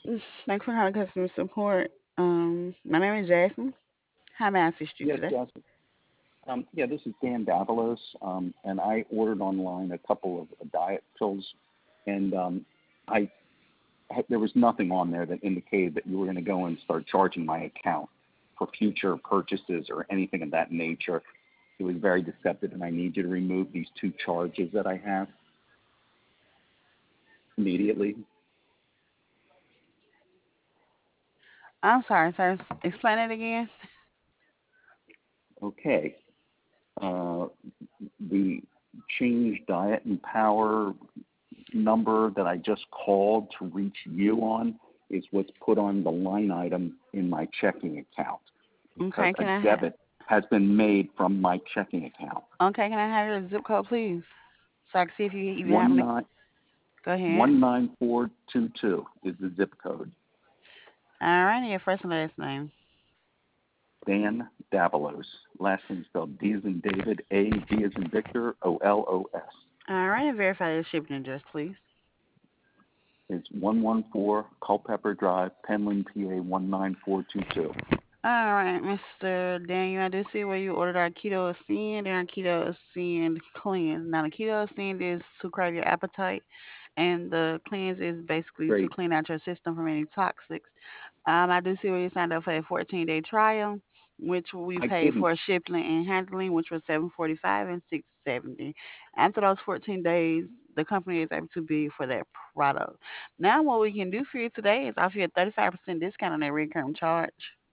Thanks for calling customer support. My name is Jasmine. How may I assist you Yes, today? Jasmine. Yeah, this is Dan Davalos, and I ordered online a couple of diet pills, and I there was nothing on there that indicated that you were going to go and start charging my account for future purchases or anything of that nature. It was very deceptive, and I need you to remove these two charges that I have immediately. I'm sorry, sir. Explain it again. Okay. Uh, the Change Diet and Power number that I just called to reach you on is what's put on the line item in my checking account because Okay, a can I have debit has been made from my checking account. okay, can I have your zip code, please? So I can see if you even have One me. nine Go ahead. 19422 is the zip code. All right, and your first and last name. Dan Davalos. Last name spelled D as in David, A V as in Victor, OLOS. All right, and verify your shipping address, please. It's 114 Culpeper Drive, Penland, PA 19422. All right, Mr. Daniel, I do see where you ordered our keto ascend and our keto ascend cleanse. Now, the keto ascend is to curb your appetite, and the cleanse is basically to Great. clean out your system from any toxics. I do see where you signed up for a 14-day trial, which we I paid didn't. for shipping and handling, which was 745 and 670. After those 14 days, the company is able to bill you for that product. Now, what we can do for you today is offer you a 35% discount on that recurring charge.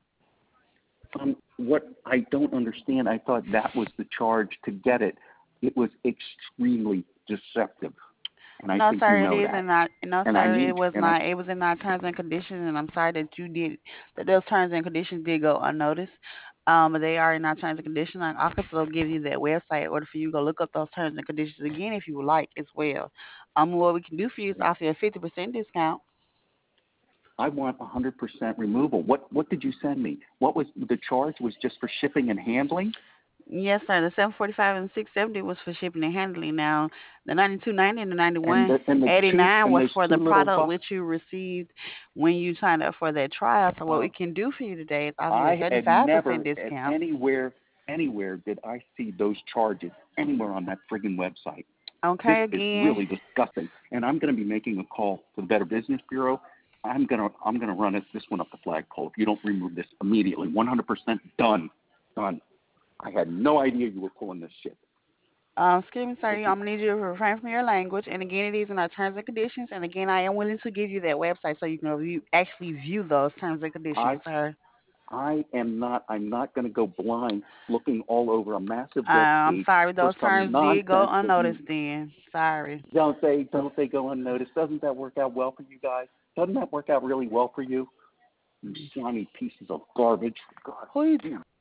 What I don't understand, I thought that was the charge to get it. It was extremely deceptive, and I No, think you sir, it know is that. in our no, And I sir, it need, was and I, not. It was in our terms and conditions, and I'm sorry that you did that. Those terms and conditions did go unnoticed. But they are in our terms and conditions. I can still give you that website in order for you to go look up those terms and conditions again if you would like as well. What we can do for you is offer you a 50% discount. I want 100% removal. What did you send me? What was the charge? Was just for shipping and handling, Yes, sir. The 745 and 670 was for shipping and handling. Now, the 9290 and the and ninety-one the eighty two nine and was those for two the little product bucks. which you received when you signed up for that trial. So, what we can do for you today is offer you a I had 35% never at discount. anywhere did I see those charges anywhere on that friggin' website. This Okay, is again. really disgusting, and I'm going to be making a call to the Better Business Bureau. I'm gonna run this one up the flagpole if you don't remove this immediately. 100% done, done. I had no idea you were pulling this shit. Excuse me, sir. I'm gonna need you to refrain from your language. And again, it is in our terms and conditions. And again, I am willing to give you that website so you can actually view those terms and conditions, I sir. I am not. I'm not going to go blind looking all over a massive web I'm page sorry, for those some terms did go nonsense that you unnoticed. Then, sorry. don't they go unnoticed. Doesn't that work out well for you guys? Doesn't that work out really well for you? You slimy pieces of garbage. God Who you damn.